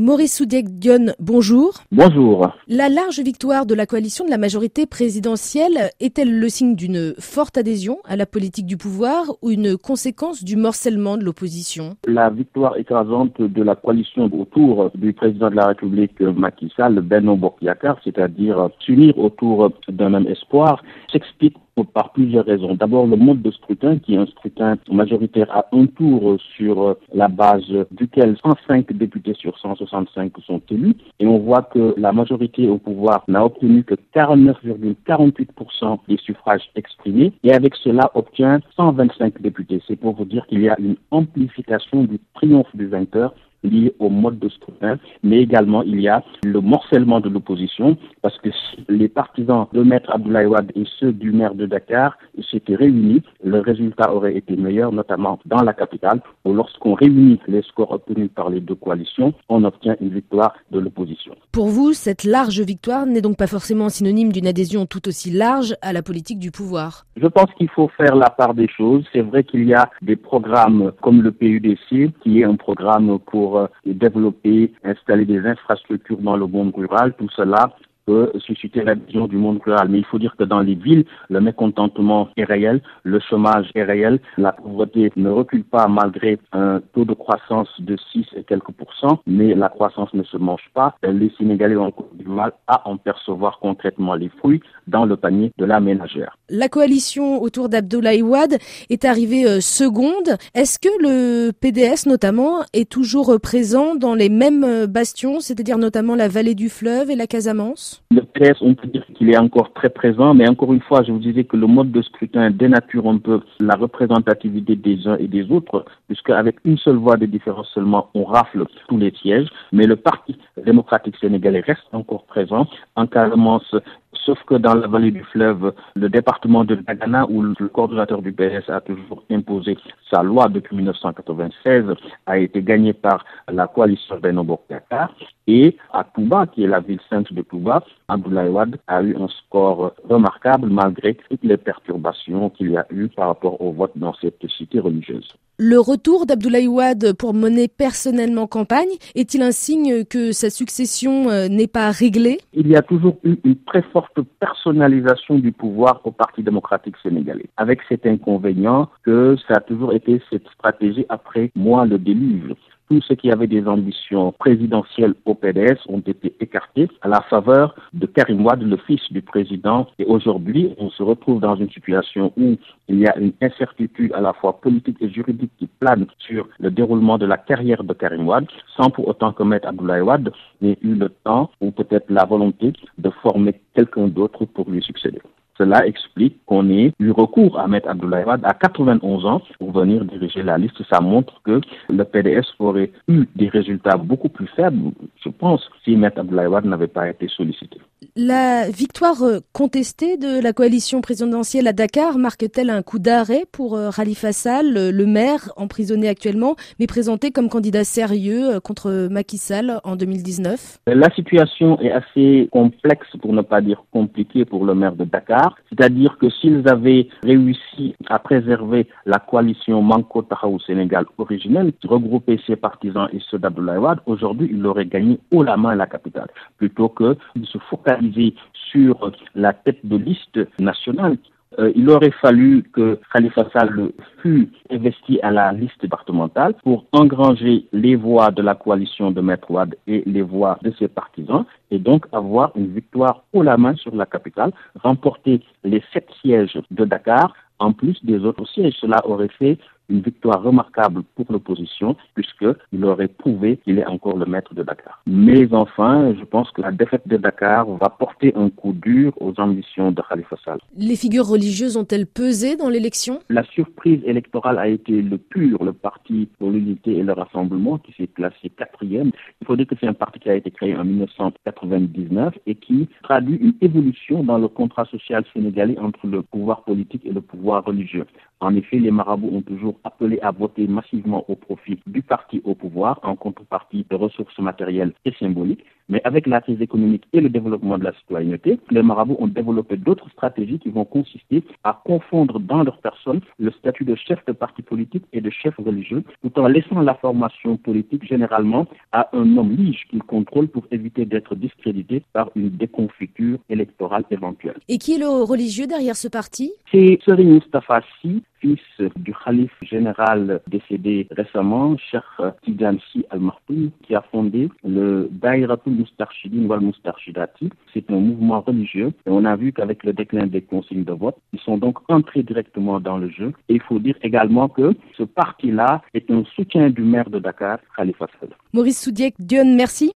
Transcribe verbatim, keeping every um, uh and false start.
Maurice Soudieck-Dione, bonjour. Bonjour. La large victoire de la coalition de la majorité présidentielle est-elle le signe d'une forte adhésion à la politique du pouvoir ou une conséquence du morcellement de l'opposition? La victoire écrasante de la coalition autour du président de la République Macky Sall, Benno Bokk Yakaar, c'est-à-dire s'unir autour d'un même espoir, s'explique par plusieurs raisons. D'abord, le mode de scrutin, qui est un scrutin majoritaire à un tour sur la base duquel cent cinq députés sur cent soixante-cinq sont élus. Et on voit que la majorité au pouvoir n'a obtenu que quarante-neuf virgule quarante-huit pour cent des suffrages exprimés et avec cela obtient cent vingt-cinq députés. C'est pour vous dire qu'il y a une amplification du triomphe du vainqueur lié au mode de scrutin, mais également il y a le morcellement de l'opposition, parce que si les partisans de Maître Abdoulaye Wade et ceux du maire de Dakar s'étaient réunis, le résultat aurait été meilleur, notamment dans la capitale, où lorsqu'on réunit les scores obtenus par les deux coalitions, on obtient une victoire de l'opposition. Pour vous, cette large victoire n'est donc pas forcément synonyme d'une adhésion tout aussi large à la politique du pouvoir? Je pense qu'il faut faire la part des choses. C'est vrai qu'il y a des programmes comme le P U D C, qui est un programme pour développer, installer des infrastructures dans le monde rural. Tout cela peut susciter l'adhésion du monde rural. Mais il faut dire que dans les villes, le mécontentement est réel, le chômage est réel, la pauvreté ne recule pas malgré un taux de croissance de six et quelques pourcents, mais la croissance ne se mange pas. Les Sénégalais ont encore du mal à en percevoir concrètement les fruits dans le panier de la ménagère. La coalition autour d'Abdoulaye Wade est arrivée euh, seconde. Est-ce que le P D S notamment est toujours présent dans les mêmes bastions, c'est-à-dire notamment la vallée du fleuve et la Casamance? Le P D S, on peut dire qu'il est encore très présent, mais encore une fois, je vous disais que le mode de scrutin dénature un peu la représentativité des uns et des autres, puisque avec une seule voix de différence seulement, on rafle tous les sièges, mais le Parti démocratique sénégalais reste encore présent en Casamance. Sauf que dans la vallée du fleuve, le département de Dagana, où le coordonnateur du P D S a toujours imposé sa loi depuis mille neuf cent quatre-vingt-seize, a été gagné par la coalition Benno Bokk Yakaar. Et à Touba, qui est la ville sainte de Touba, Abdoulaye Wade a eu un score remarquable malgré toutes les perturbations qu'il y a eu par rapport au vote dans cette cité religieuse. Le retour d'Abdoulaye Wade pour mener personnellement campagne est-il un signe que sa succession n'est pas réglée? Il y a toujours eu une très forte personnalisation du pouvoir au Parti démocratique sénégalais, avec cet inconvénient que ça a toujours été cette stratégie après moi le déluge. Tous ceux qui avaient des ambitions présidentielles au P D S ont été écartés à la faveur de Karim Wade, le fils du président. Et aujourd'hui, on se retrouve dans une situation où il y a une incertitude à la fois politique et juridique qui plane sur le déroulement de la carrière de Karim Wade, sans pour autant que Maître Abdoulaye Wade n'ait eu le temps ou peut-être la volonté de former quelqu'un d'autre pour lui succéder. Cela explique qu'on ait eu recours à Maître Abdoulaye Wade à quatre-vingt-onze ans pour venir diriger la liste. Ça montre que le P D S aurait eu des résultats beaucoup plus faibles, je pense, si Maître Abdoulaye Wade n'avait pas été sollicité. La victoire contestée de la coalition présidentielle à Dakar marque-t-elle un coup d'arrêt pour Khalifa Sall, le maire emprisonné actuellement, mais présenté comme candidat sérieux contre Macky Sall en deux mille dix-neuf? La situation est assez complexe, pour ne pas dire compliquée, pour le maire de Dakar. C'est-à-dire que s'ils avaient réussi à préserver la coalition Manko Taxawu Sénégal originelle, regrouper ses partisans et ceux d'Abdoulaye Wade, aujourd'hui, il aurait gagné haut la main la capitale, plutôt que de se focaliser sur la tête de liste nationale. Euh, il aurait fallu que Khalifa Sall fût investi à la liste départementale pour engranger les voix de la coalition de Maître Wade et les voix de ses partisans et donc avoir une victoire haut la main sur la capitale, remporter les sept sièges de Dakar en plus des autres sièges. Cela aurait fait une victoire remarquable pour l'opposition puisqu'il aurait prouvé qu'il est encore le maître de Dakar. Mais enfin, je pense que la défaite de Dakar va porter un coup dur aux ambitions de Khalifa Sall. Les figures religieuses ont-elles pesé dans l'élection? La surprise électorale a été le P U R, le Parti pour l'unité et le rassemblement, qui s'est classé quatrième. Il faut dire que c'est un parti qui a été créé en mille neuf cent quatre-vingt-dix-neuf et qui traduit une évolution dans le contrat social sénégalais entre le pouvoir politique et le pouvoir religieux. En effet, les marabouts ont toujours appelé à voter massivement au profit du parti au pouvoir en contrepartie de ressources matérielles et symboliques. Mais avec la crise économique et le développement de la citoyenneté, les marabouts ont développé d'autres stratégies qui vont consister à confondre dans leur personne le statut de chef de parti politique et de chef religieux, tout en laissant la formation politique généralement à un homme lige qu'ils contrôlent pour éviter d'être discrédité par une déconfiture électorale éventuelle. Et qui est le religieux derrière ce parti? C'est Serigne Moustapha Sy, fils du khalife général décédé récemment, Cheikh Tidiane Sy Al Maktoum, qui a fondé le Daïratul Moustarchidine wal Moustarchidati. C'est un mouvement religieux et on a vu qu'avec le déclin des consignes de vote, ils sont donc entrés directement dans le jeu. Et il faut dire également que ce parti-là est un soutien du maire de Dakar, Khalifa Sall. Maurice Soudiek, Dione, merci.